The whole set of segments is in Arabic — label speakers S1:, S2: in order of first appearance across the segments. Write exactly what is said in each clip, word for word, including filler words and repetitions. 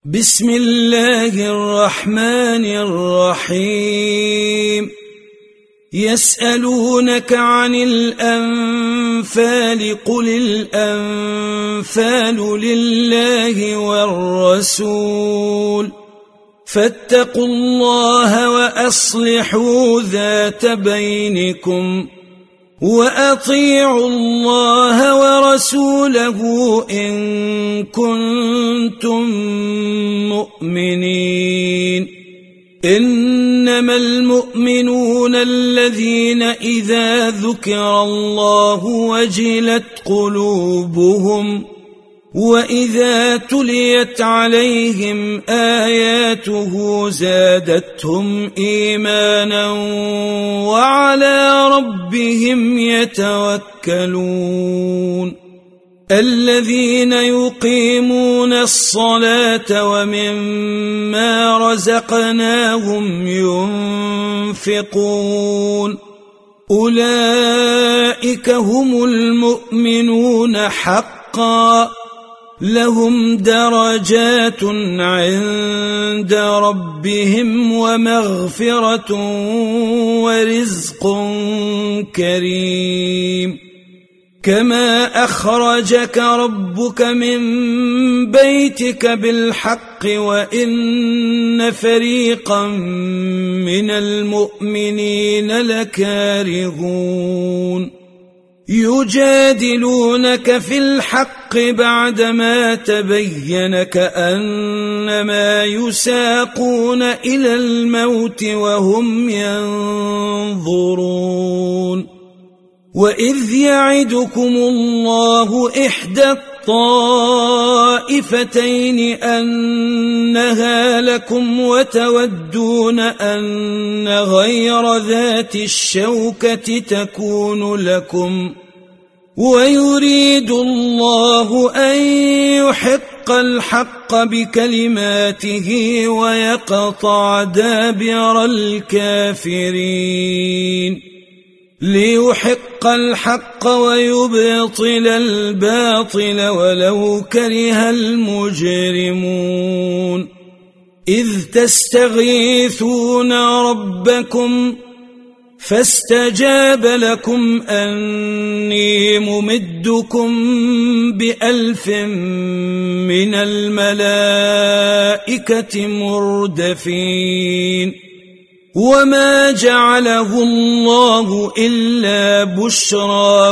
S1: بسم الله الرحمن الرحيم يسألونك عن الأنفال قل الأنفال لله والرسول فاتقوا الله وأصلحوا ذات بينكم وأطيعوا الله ورسوله إن كنتم مؤمنين إنما المؤمنون الذين إذا ذكر الله وجلت قلوبهم وإذا تليت عليهم آياته زادتهم إيمانا وعلى ربهم يتوكلون الذين يقيمون الصلاة ومما رزقناهم ينفقون أولئك هم المؤمنون حقا لهم درجات عند ربهم ومغفرة ورزق كريم كما أخرجك ربك من بيتك بالحق وإن فريقا من المؤمنين لكارهون يجادلونك في الحق بعدما تبين كأنما يساقون إلى الموت وهم ينظرون وإذ يعدكم الله إحدى الطائفتين أنها لكم وتودون أن غير ذات الشوكة تكون لكم ويريد الله أن يحق الحق بكلماته ويقطع دابر الكافرين ليحق الحق ويبطل الباطل ولو كره المجرمون إذ تستغيثون ربكم فاستجاب لكم أني ممدكم بألف من الملائكة مردفين وما جعله الله إلا بشرى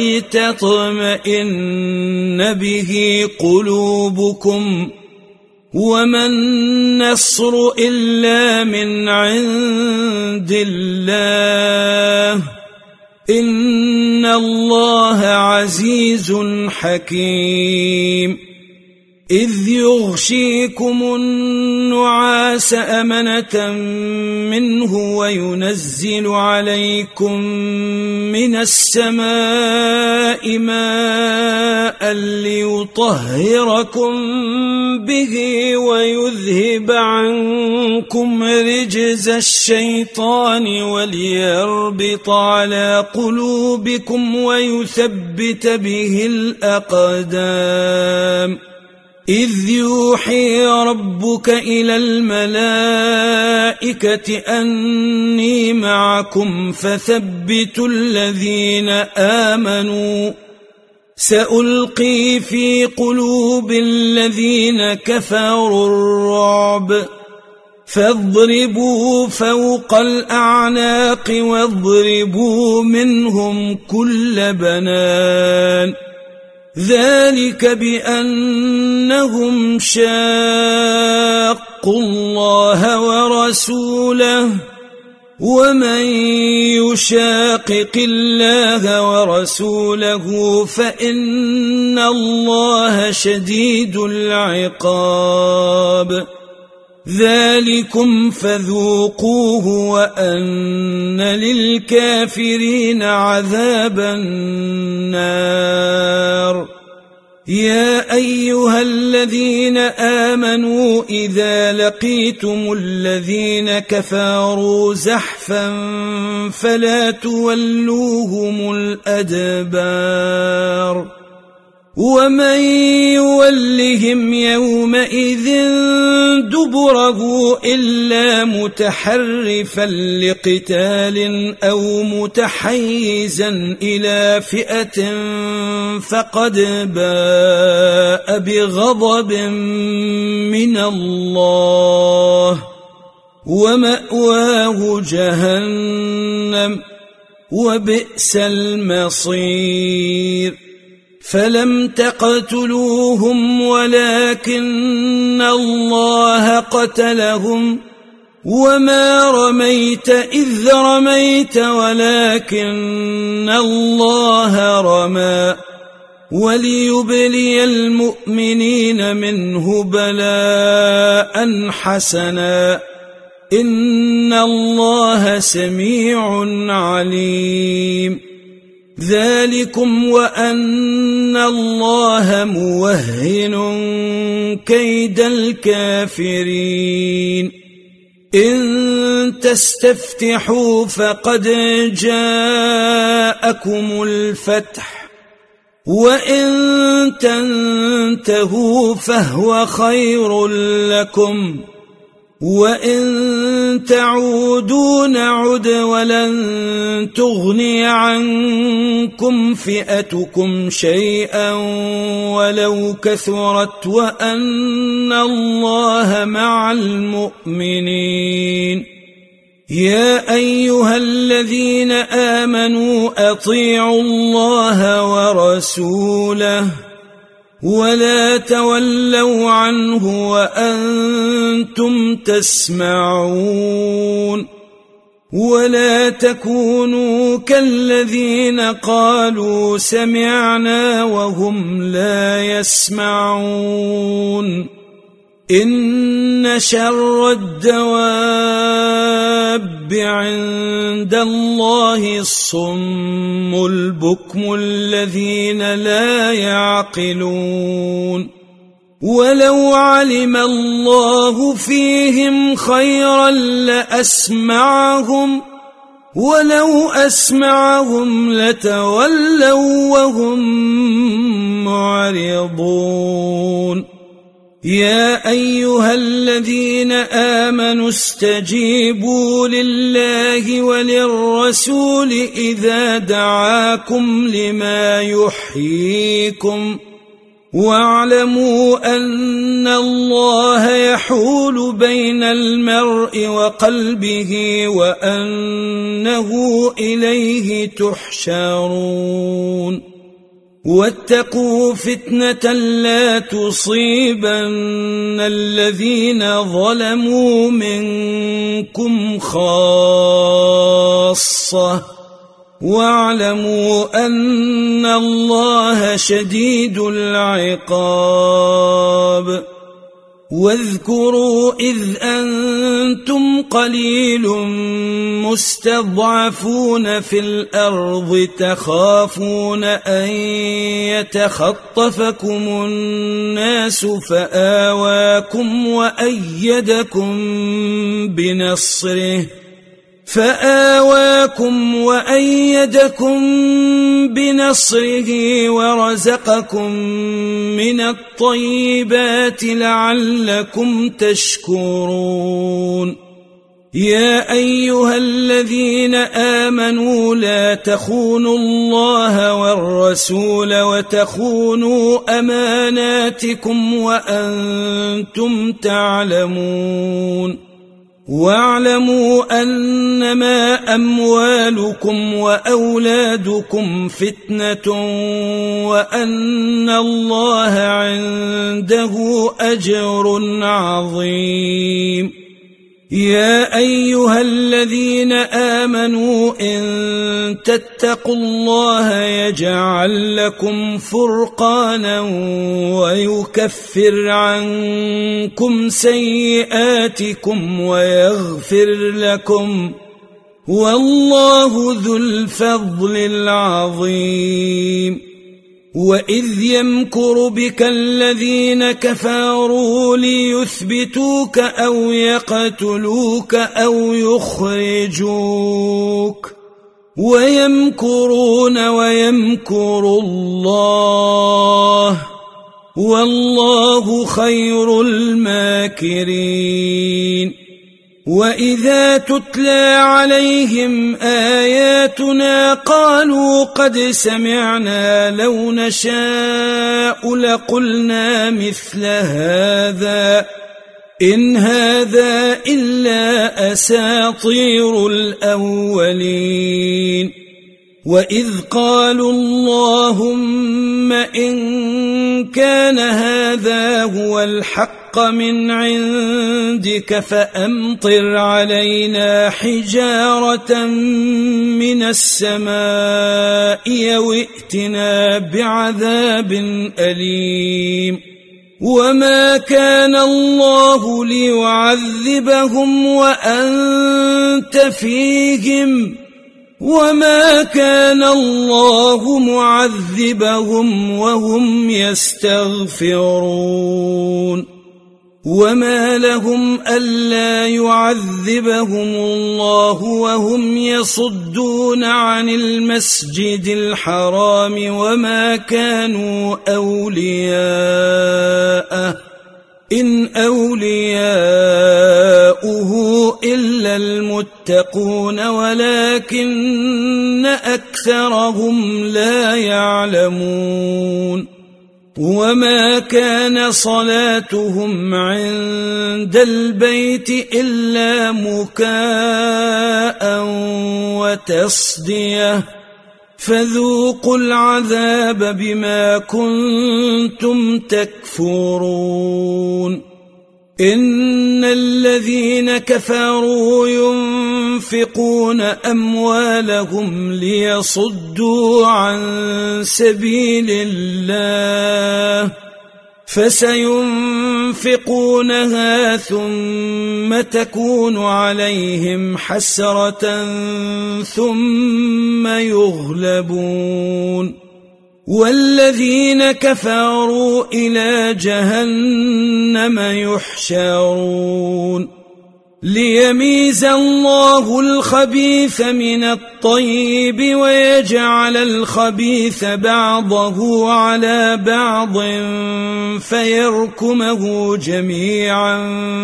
S1: ولتطمئن به قلوبكم وما النصر إلا من عند الله إن الله عزيز حكيم إذ يغشيكم النعاس أمنة منه وينزل عليكم من السماء ماء ليطهركم به ويذهب عنكم رجز الشيطان وليربط على قلوبكم ويثبت به الأقدام إذ يوحي ربك إلى الملائكة أني معكم فثبتوا الذين آمنوا سألقي في قلوب الذين كفروا الرعب فاضربوا فوق الأعناق واضربوا منهم كل بنان ذلك بأنهم شاقوا الله ورسوله ومن يشاقق الله ورسوله فإن الله شديد العقاب ذلكم فذوقوه وأن للكافرين عذاب النار يا أيها الذين آمنوا إذا لقيتم الذين كفروا زحفا فلا تولوهم الأدبار ومن يولهم يومئذ دبره إلا متحرفا لقتال أو متحيزا إلى فئة فقد باء بغضب من الله ومأواه جهنم وبئس المصير فلم تقتلوهم ولكن الله قتلهم وما رميت إذ رميت ولكن الله رمى وليبلي المؤمنين منه بلاء حسنا إن الله سميع عليم ذلكم وأن الله موهن كيد الكافرين إن تستفتحوا فقد جاءكم الفتح وإن تنتهوا فهو خير لكم وإن تعودوا نعد ولن تغني عنكم فئتكم شيئا ولو كثرت وأن الله مع المؤمنين يا أيها الذين آمنوا أطيعوا الله ورسوله ولا تولوا عنه وأنتم تسمعون ولا تكونوا كالذين قالوا سمعنا وهم لا يسمعون إن شر الدواب عند الله الصم البكم الذين لا يعقلون ولو علم الله فيهم خيرا لأسمعهم ولو أسمعهم لتولوا وهم معرضون يا أيها الذين آمنوا استجيبوا لله وللرسول إذا دعاكم لما يحييكم واعلموا أن الله يحول بين المرء وقلبه وأنه إليه تحشرون واتقوا فتنة لا تصيبن الذين ظلموا منكم خاصة واعلموا أن الله شديد العقاب واذكروا إذ أنتم قليل مستضعفون في الأرض تخافون أن يتخطفكم الناس فآواكم وأيدكم بنصره فآواكم وأيدكم بنصره ورزقكم من الطيبات لعلكم تشكرون يا أيها الذين آمنوا لا تخونوا الله والرسول وتخونوا أماناتكم وأنتم تعلمون واعلموا أنما أموالكم وأولادكم فتنة وأن الله عنده أجر عظيم يا أيها الذين آمنوا إن تتقوا الله يجعل لكم فرقانا ويكفر عنكم سيئاتكم ويغفر لكم والله ذو الفضل العظيم وإذ يمكر بك الذين كفروا ليثبتوك أو يقتلوك أو يخرجوك ويمكرون ويمكر الله والله خير الماكرين وإذا تتلى عليهم آياتنا قالوا قد سمعنا لو نشاء لقلنا مثل هذا إن هذا إلا أساطير الأولين وإذ قالوا اللهم إن كان هذا هو الحق من عندك فأمطر علينا حجارة من السماء أو ائتنا بعذاب أليم وما كان الله ليعذبهم وأنت فيهم وما كان الله معذبهم وهم يستغفرون وما لهم ألا يعذبهم الله وهم يصدون عن المسجد الحرام وما كانوا أولياءه إن أولياؤه إلا المتقون ولكن أكثرهم لا يعلمون وما كان صلاتهم عند البيت إلا مكاء وتصدية فذوقوا العذاب بما كنتم تكفرون إن الذين كفروا ينفقون أموالهم ليصدوا عن سبيل الله فسينفقونها ثم تكون عليهم حسرة ثم يغلبون والذين كفروا إلى جهنم يحشرون ليميز الله الخبيث من الطيب ويجعل الخبيث بعضه على بعض فيركمه جميعا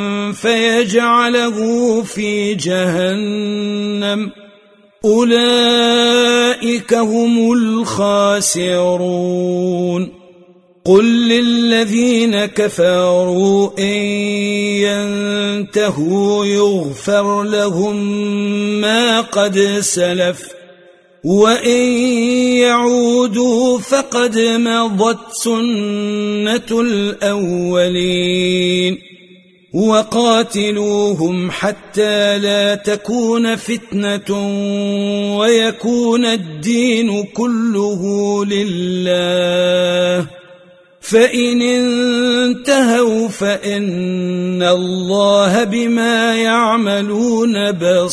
S1: فيجعله في جهنم أولئك هم الخاسرون قل للذين كفروا إن ينتهوا يغفر لهم ما قد سلف وإن يعودوا فقد مضت سنة الأولين وقاتلوهم حتى لا تكون فتنة ويكون الدين كله لله فإن انتهوا فإن الله بما يعملون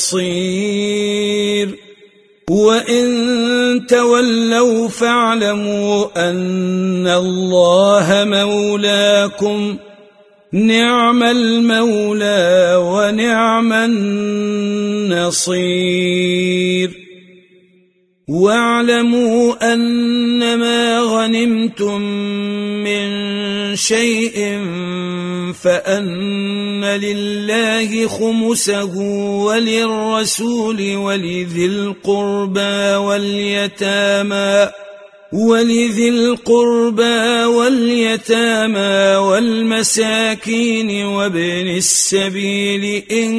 S1: بصير وإن تولوا فاعلموا أن الله مولاكم نعم المولى ونعم النصير واعلموا أنما غنمتم من شيء فأن لله خمسه وللرسول ولذي القربى واليتامى ولذي القربى واليتامى والمساكين وابن السبيل إن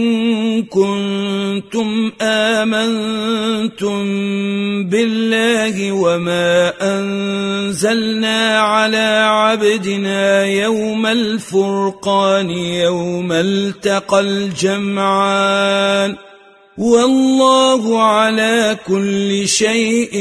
S1: كنتم آمنتم بالله وما أنزلنا على عبدنا يوم الفرقان يوم التقى الجمعان والله على كل شيء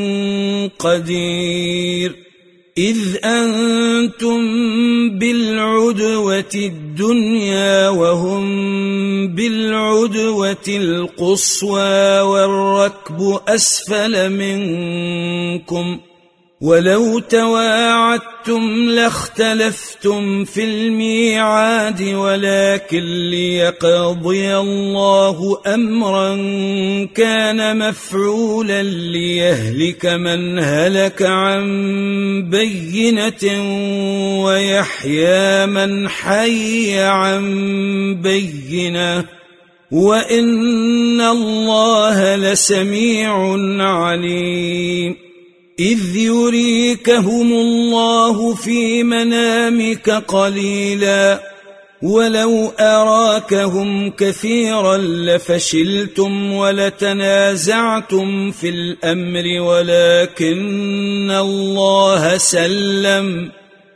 S1: قدير إذ أنتم بالعدوة الدنيا وهم بالعدوة القصوى والركب أسفل منكم ولو تواعدتم لاختلفتم في الميعاد ولكن ليقضي الله أمرا كان مفعولا ليهلك من هلك عن بينة ويحيى من حي عن بينة وإن الله لسميع عليم. إذ يريكهم الله في منامك قليلا ولو أراكهم كثيرا لفشلتم ولتنازعتم في الأمر ولكن الله سلم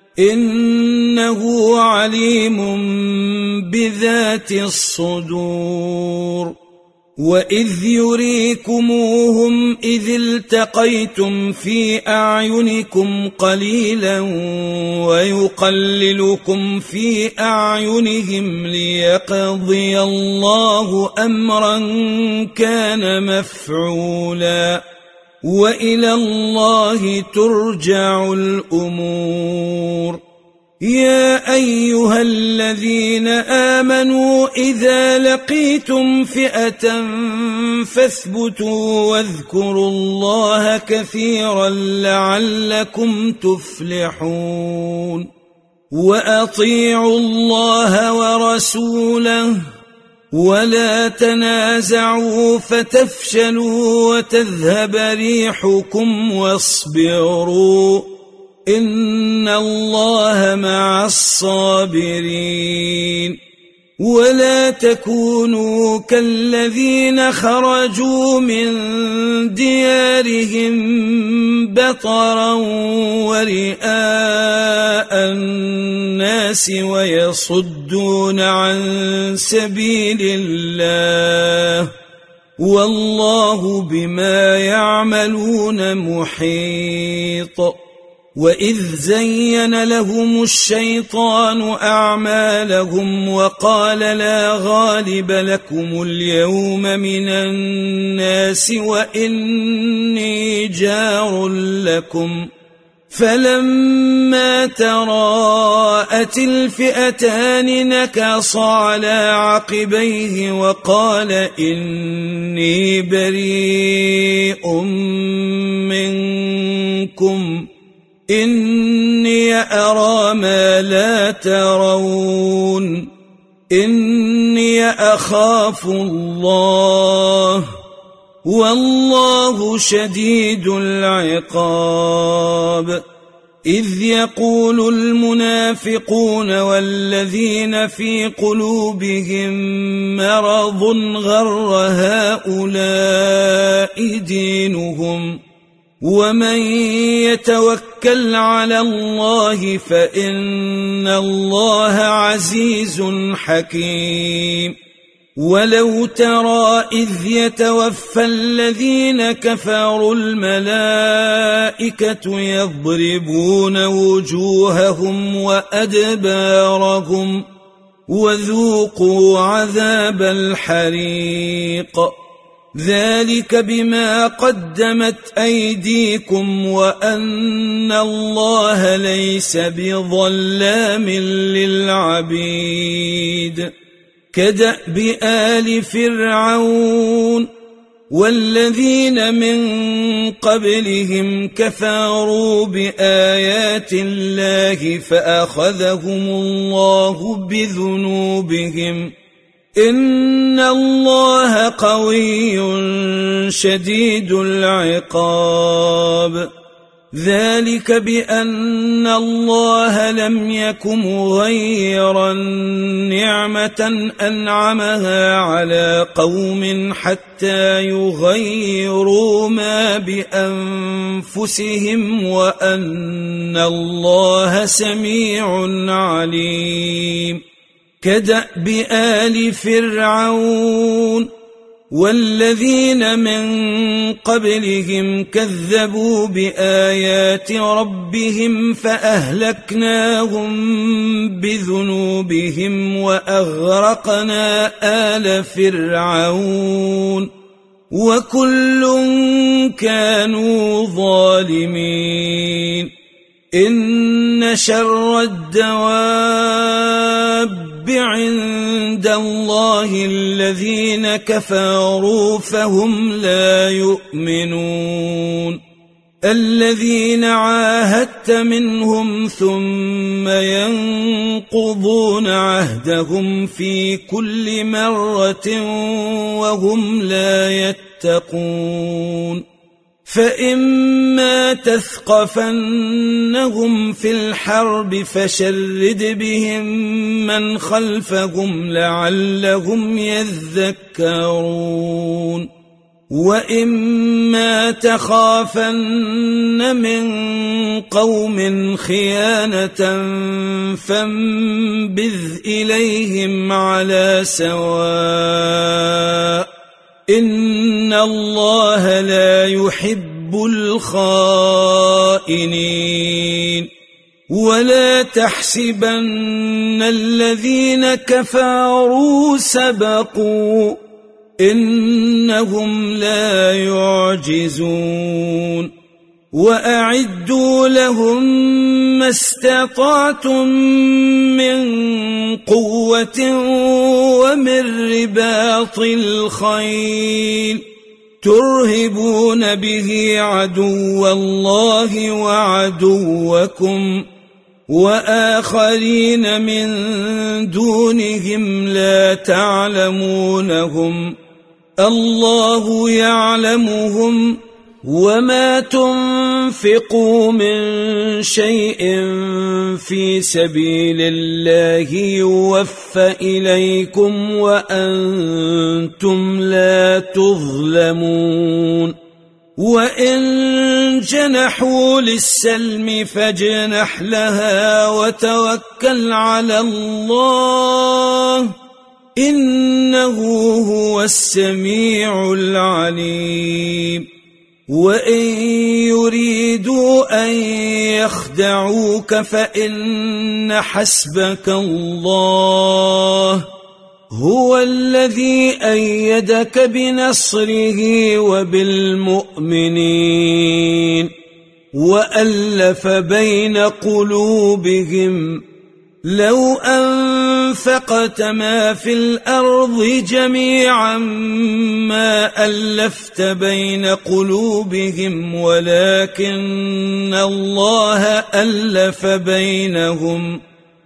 S1: إنه عليم بذات الصدور. وإذ يريكموهم إذ التقيتم في أعينكم قليلا ويقللكم في أعينهم ليقضي الله أمرا كان مفعولا وإلى الله ترجع الأمور. يا أيها الذين آمنوا إذا لقيتم فئة فاثبتوا واذكروا الله كثيرا لعلكم تفلحون. وأطيعوا الله ورسوله ولا تنازعوا فتفشلوا وتذهب ريحكم واصبروا إن الله مع الصابرين. ولا تكونوا كالذين خرجوا من ديارهم بطرا ورئاء الناس ويصدون عن سبيل الله والله بما يعملون محيط. وإذ زين لهم الشيطان أعمالهم وقال لا غالب لكم اليوم من الناس وإني جار لكم فلما تراءت الفئتان نكص على عقبيه وقال إني بريء منكم إني أرى ما لا ترون إني أخاف الله والله شديد العقاب. إذ يقول المنافقون والذين في قلوبهم مرض غر هؤلاء دينهم ومن يتوكل على الله فإن الله عزيز حكيم. ولو ترى إذ يتوفى الذين كفروا الملائكة يضربون وجوههم وأدبارهم وذوقوا عذاب الحريق ذلك بما قدمت أيديكم وأن الله ليس بظلام للعبيد. كدأب آل فرعون والذين من قبلهم كفروا بآيات الله فأخذهم الله بذنوبهم إن الله قوي شديد العقاب. ذلك بأن الله لم يك مغيرا نعمة أنعمها على قوم حتى يغيروا ما بأنفسهم وأن الله سميع عليم. كدأب آل فرعون والذين من قبلهم كذبوا بآيات ربهم فأهلكناهم بذنوبهم وأغرقنا آل فرعون وكل كانوا ظالمين إن شر الدواب عند الله الذين كفروا فهم لا يؤمنون الذين عاهدت منهم ثم ينقضون عهدهم في كل مرة وهم لا يتقون فإما تثقفنهم في الحرب فشرد بهم من خلفهم لعلهم يذكرون وإما تخافن من قوم خيانة فانبذ إليهم على سواء إن الله لا يحب الخائنين ولا تحسبن الذين كفروا سبقوا إنهم لا يعجزون وأعدوا لهم ما استطعتم من قوة ومن رباط الخيل ترهبون به عدو الله وعدوكم وآخرين من دونهم لا تعلمونهم الله يعلمهم وما تنفقوا من شيء في سبيل الله يوفى إليكم وأنتم لا تظلمون وإن جنحوا للسلم فاجنح لها وتوكل على الله إنه هو السميع العليم وإن يريدوا أن يخدعوك فإن حسبك الله هو الذي أيدك بنصره وبالمؤمنين وألف بين قلوبهم لو أنفقت ما في الأرض جميعا ما ألفت بين قلوبهم ولكن الله ألف بينهم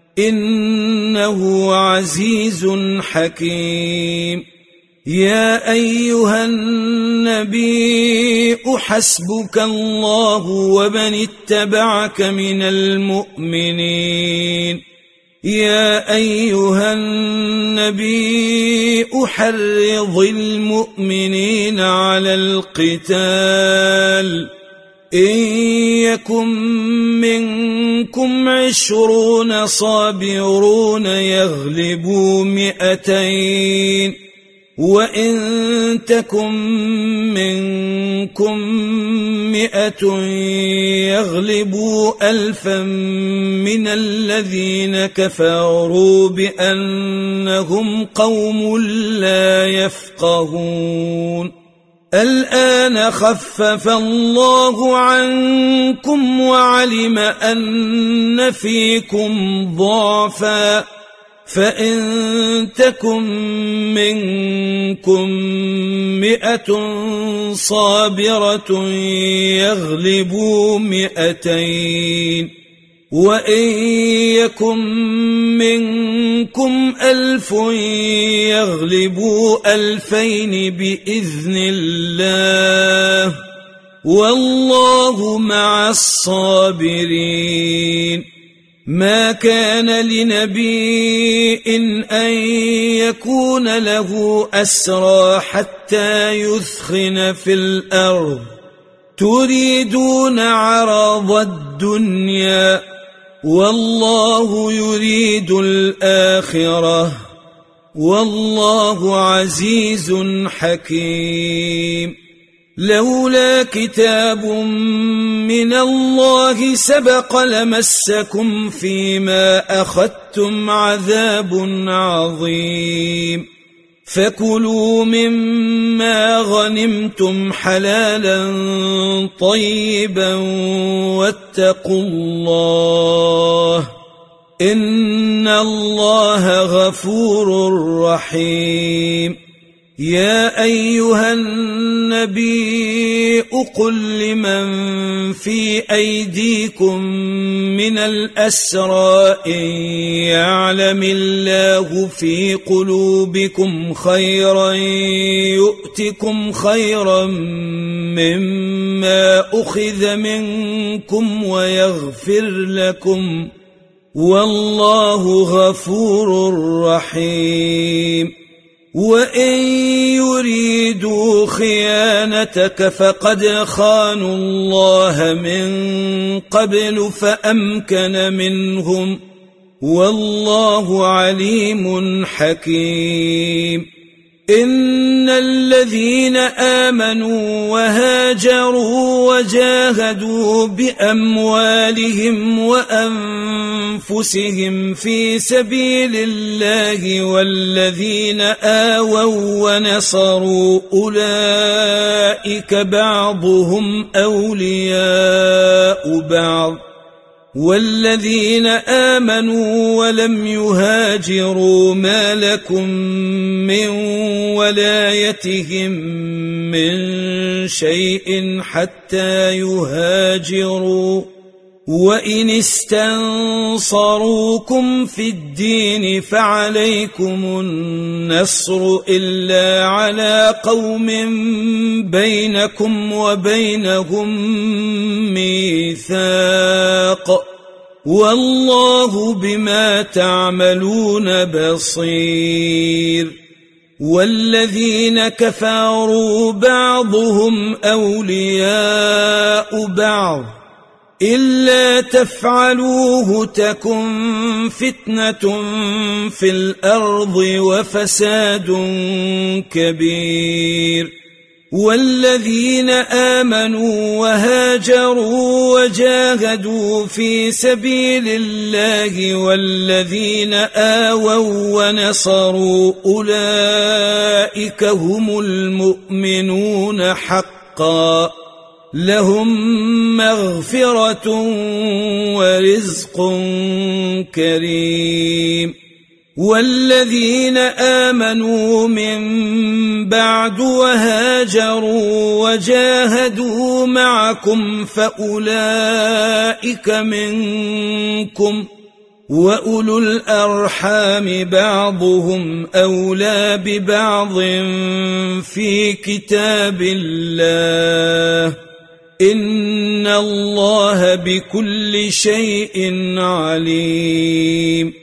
S1: إنه عزيز حكيم يا أيها النبي حسبك الله ومن اتبعك من المؤمنين يا أيها النبي حرض المؤمنين على القتال إن يكن منكم عشرون صابرون يغلبوا مئتين وإن تكن منكم مئة يغلبوا ألفا من الذين كفروا بأنهم قوم لا يفقهون الآن خفف الله عنكم وعلم أن فيكم ضعفا فإن تكن منكم مئة صابرة يغلبوا مئتين وإن يكن منكم ألف يغلبوا ألفين بإذن الله والله مع الصابرين ما كان لنبي إن أن يكون له أسرى حتى يثخن في الأرض تريدون عرض الدنيا والله يريد الآخرة والله عزيز حكيم لولا كتاب من الله سبق لمسكم فيما أخذتم عذاب عظيم فكلوا مما غنمتم حلالا طيبا واتقوا الله إن الله غفور رحيم يا أيها النبي قل لمن في أيديكم من الأسرى إن يعلم الله في قلوبكم خيرا يؤتكم خيرا مما أخذ منكم ويغفر لكم والله غفور رحيم وإن يريدوا خيانتك فقد خانوا الله من قبل فأمكن منهم والله عليم حكيم إن الذين آمنوا وهاجروا وجاهدوا بأموالهم وأنفسهم في سبيل الله والذين آووا ونصروا أولئك بعضهم أولياء بعض والذين آمنوا ولم يهاجروا ما لكم من ولايتهم من شيء حتى يهاجروا وإن استنصروكم في الدين فعليكم النصر إلا على قوم بينكم وبينهم ميثاق والله بما تعملون بصير والذين كفروا بعضهم أولياء بعض إلا تفعلوه تكن فتنة في الأرض وفساد كبير والذين آمنوا وهاجروا وجاهدوا في سبيل الله والذين آووا ونصروا أولئك هم المؤمنون حقا لهم مغفرة ورزق كريم والذين آمنوا من بعد وهاجروا وجاهدوا معكم فأولئك منكم وأولو الأرحام بعضهم أولى ببعض في كتاب الله إن الله بكل شيء عليم